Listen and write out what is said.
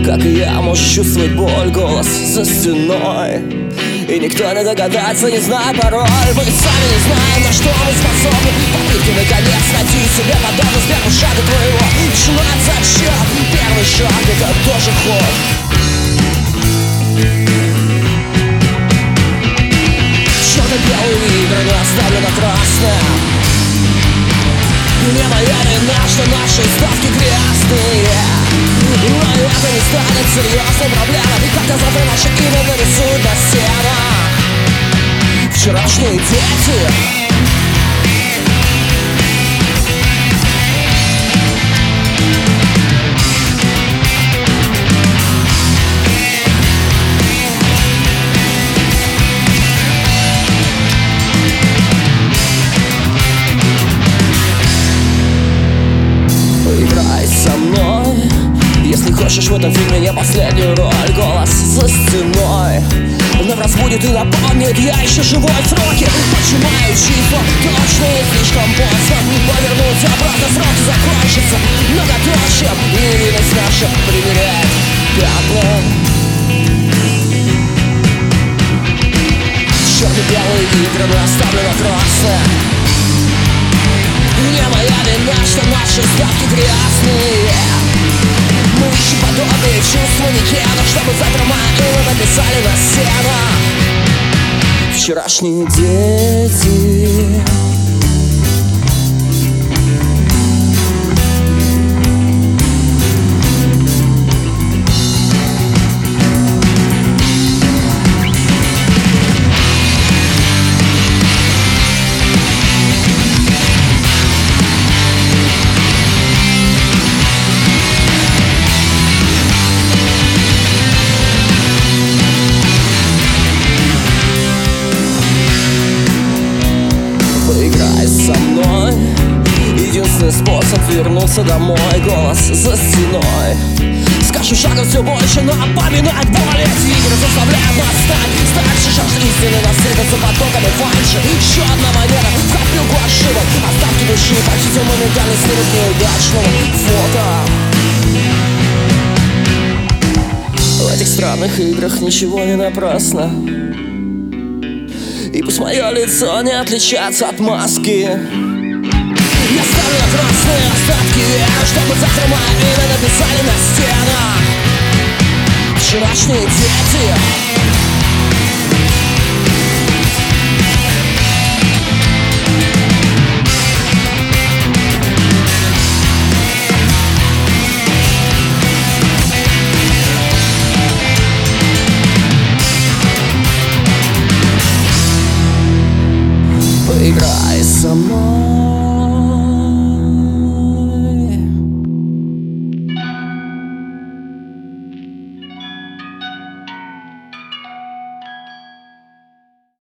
как и я, можешь чувствовать боль, голос за стеной. И никто не догадается, не зная пароль. Мы сами не знаем, на что мы способны. Попытки наконец найти себе подобность. Первого шага твоего начинается отсчет. Первый шаг — это тоже ход. Черно-белые игры не оставлено красное. Не моя вина, что наши ставки грязные. Но это не станет серьезной проблемой, когда завтра наши имя нарисуют на стенах. Вчерашние дети. Поиграй со мной, если хочешь в этом фильме не последнюю роль. Голос за стеной вновь разбудит и напомнит: я еще живой в сроке. Почему чувства точные, слишком поздно повернуть обратно, сроки закончатся. Многоточием невинность наша примеряет пятна. Черно-белые игры, но оставлено красное. Не моя вина, что наши ставки грязные. Мы ищем подобие чувств манекенов, чтобы завтра мы написали на стенах. Вчерашние дети. Поиграй со мной. Единственный способ вернуться домой. Голос за стеной. С каждым шагом все больше напоминает боль. Эти игры заставляют нас стать старше. Шаг истины насыпется потоками фальши. Еще одна монета в копилку ошибок. Остатки души почти моментально снимут неудачного фото. В этих странных играх ничего не напрасно. И пусть мое лицо не отличается от маски. Я ставлю на красные остатки веры, чтобы завтра мое имя написали на стенах. Вчерашние дети.